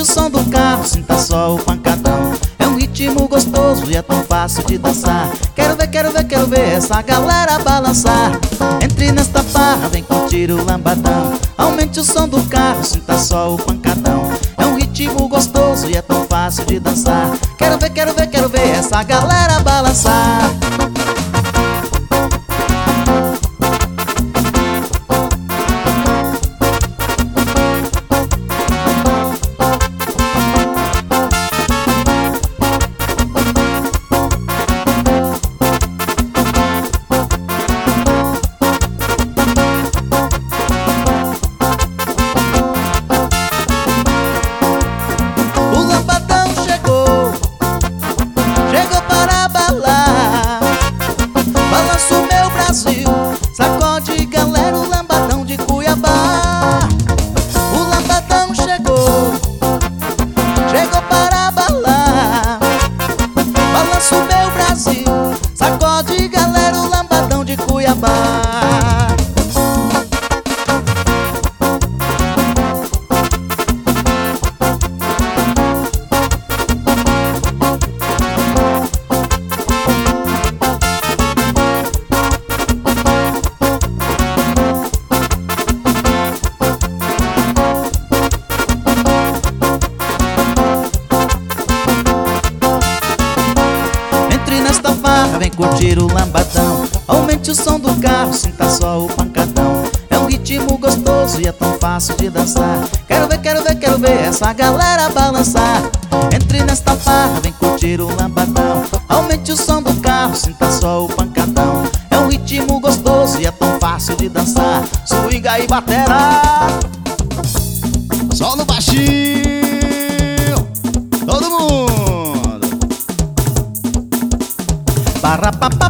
som do carro, sinta só o pancadão. É um ritmo gostoso e é tão fácil de dançar. Quero ver, quero ver, quero ver essa galera balançar. Entre nesta farra, vem curtir o lambadão. Aumente o som do carro, sinta só o pancadão. É um ritmo gostoso e é tão fácil de dançar. Quero ver, quero ver, quero ver essa galera balançar. Sacode, galera, o lambadão de Cuiabá. O lambadão chegou, chegou para balar. Balança o meu Brasil. Sacode, galera, o lambadão de Cuiabá. Nesta farra, vem curtir o lambadão. Aumente o som do carro, sinta só o pancadão. É um ritmo gostoso e é tão fácil de dançar. Quero ver, quero ver, quero ver essa galera balançar. Entre nesta farra, vem curtir o lambadão. Aumente o som do carro, sinta só o pancadão. É um ritmo gostoso e é tão fácil de dançar. Swinga e batera, só no baixinho, todo mundo. Para pa pa